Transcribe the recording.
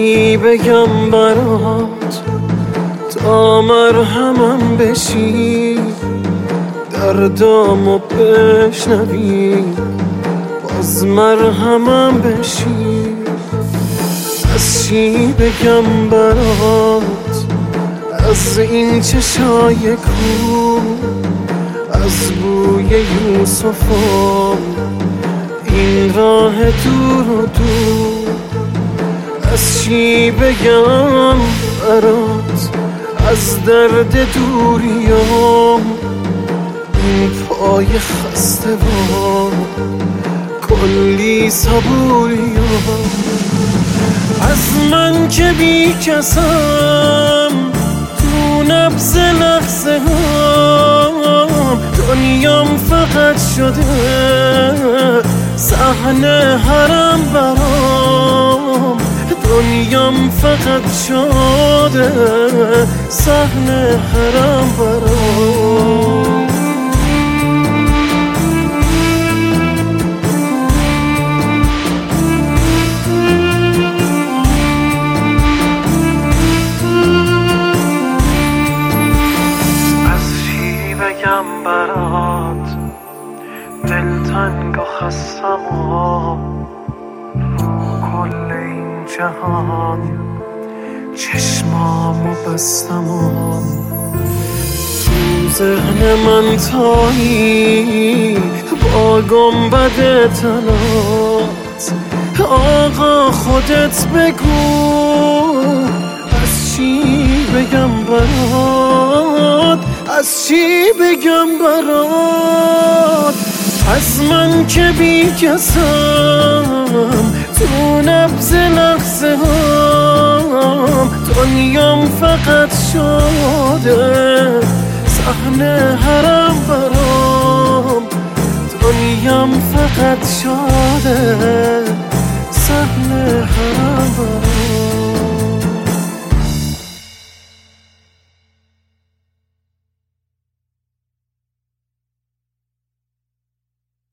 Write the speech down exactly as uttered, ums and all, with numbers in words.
چی بگم برات تا مرهمم بشی، دردامو بشنوی باز مرهمم بشی. از چی بگم برات، از این چشای کو، از بوی یوسفم این راه دور و دور. از چی بگم برات، از درد دوریام این پای خسته و کلی صبوریام. از من که بی کسم تو نبض لحظه هم، دنیام فقط شده صحنه حرم برام. دنیام فقط شده صحنه حرم برام. بگم برات دلتنگ و خستم و کل این جهان چشمامو بستم و تو ذهن من تایی با گنبد طلات. آقا خودت بگو از چی بگم برات، از چی بگم برات. از من که بی کسم تو نبض لحظه هم، دنیام فقط شده صحنه حرم برام. دنیام فقط شده